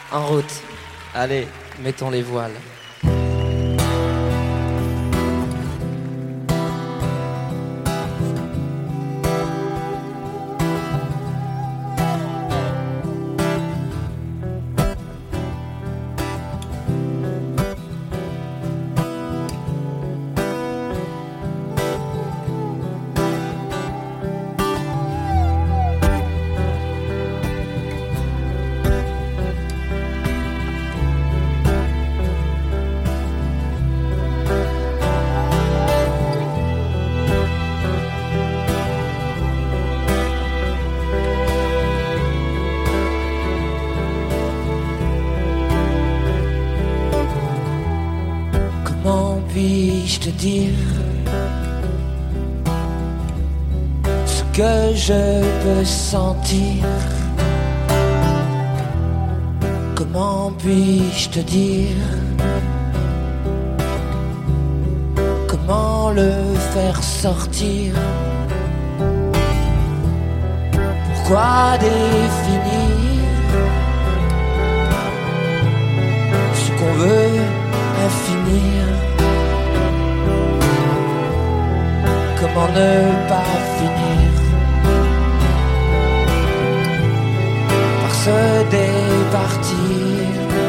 En route. Allez, mettons les voiles. Comment puis-je te dire ce que je peux sentir? Comment puis-je te dire comment le faire sortir? Pourquoi définir ce qu'on veut infinir? Comment ne pas finir par se départir?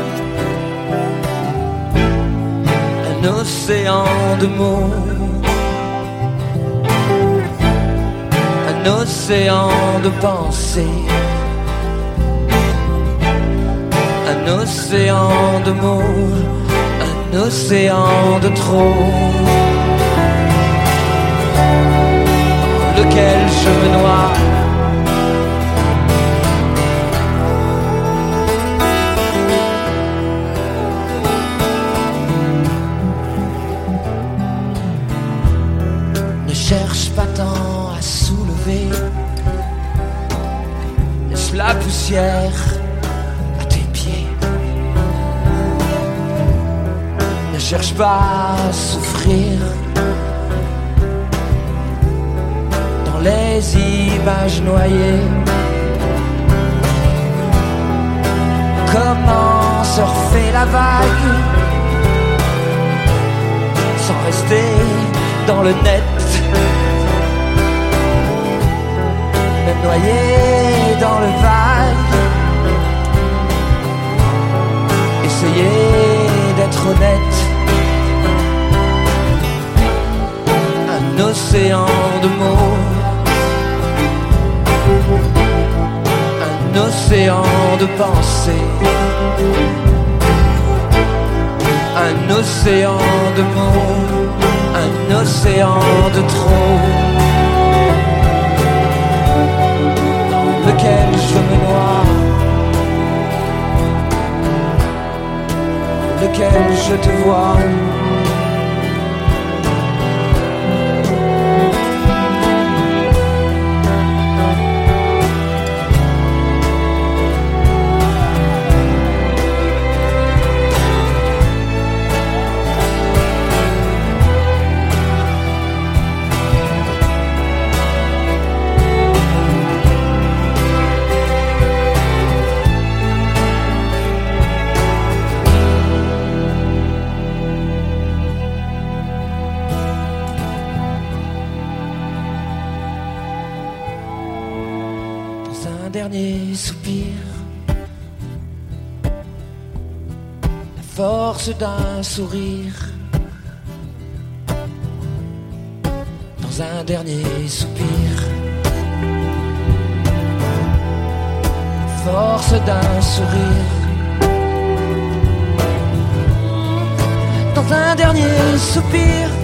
Un océan de mots, un océan de pensées, un océan de mots, un océan de trop, dans lequel je me noie. Ne cherche pas tant à soulever, laisse la poussière à tes pieds. Ne cherche pas à souffrir dans les images noyées. Comment surfer la vague sans rester dans le net, même noyé dans le vague? Essayez d'être honnête. Un océan de mots, un océan de pensées, un océan de mots, un océan de trop, dans lequel je me noie, dans lequel je te vois. Un dernier soupir, la force d'un sourire. Dans un dernier soupir, la force d'un sourire. Dans un dernier soupir,